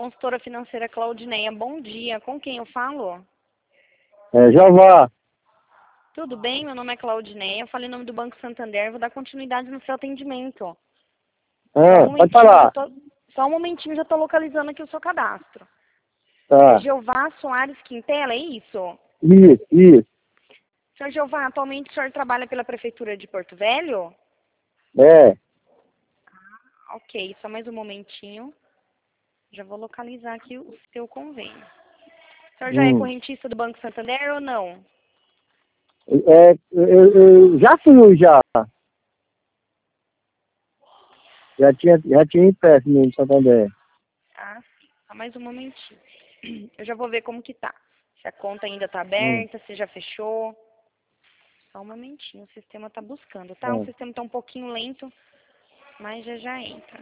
consultora financeira Claudineia, bom dia. Com quem eu falo? Jeová. Tudo bem? Meu nome é Claudineia. Eu falei em nome do Banco Santander. Vou dar continuidade no seu atendimento. Pode falar. Só um momentinho, já estou localizando aqui o seu cadastro. Tá. É Jeová Soares Quintela, é isso? Isso. Senhor Jeová, atualmente o senhor trabalha pela Prefeitura de Porto Velho? É. Ok, só mais um momentinho. Já vou localizar aqui o seu convênio. O senhor já é correntista do Banco Santander ou não? Eu já fui, já. Já tinha empréstimo no Santander. Ah, sim. Só mais um momentinho. Eu já vou ver como que tá. Se a conta ainda tá aberta, se já fechou. Só um momentinho, o sistema tá buscando, tá? O sistema tá um pouquinho lento, mas já entra.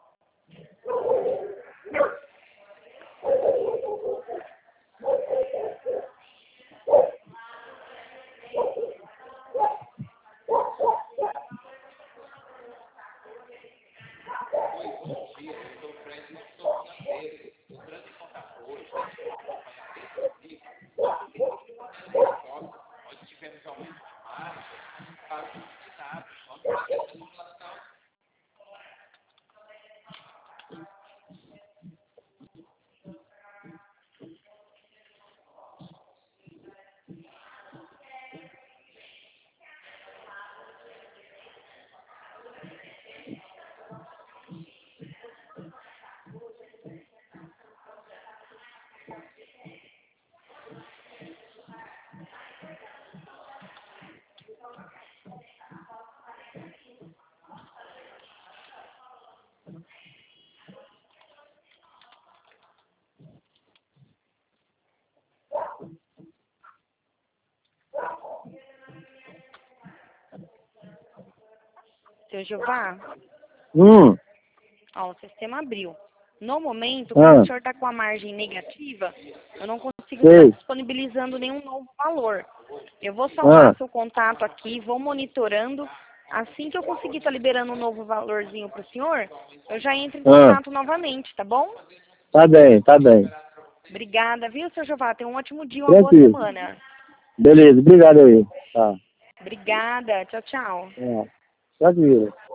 Seu Jeová? Ó, o sistema abriu. No momento, como o senhor está com a margem negativa, eu não consigo estar disponibilizando nenhum novo valor. Eu vou salvar seu contato aqui, vou monitorando. Assim que eu conseguir estar liberando um novo valorzinho para o senhor, eu já entro em contato novamente, tá bom? Tá bem. Obrigada, viu, seu Jeová? Tenha um ótimo dia, uma boa semana. Beleza, obrigado aí. Tá. Obrigada. Tchau, tchau. Tranquilo.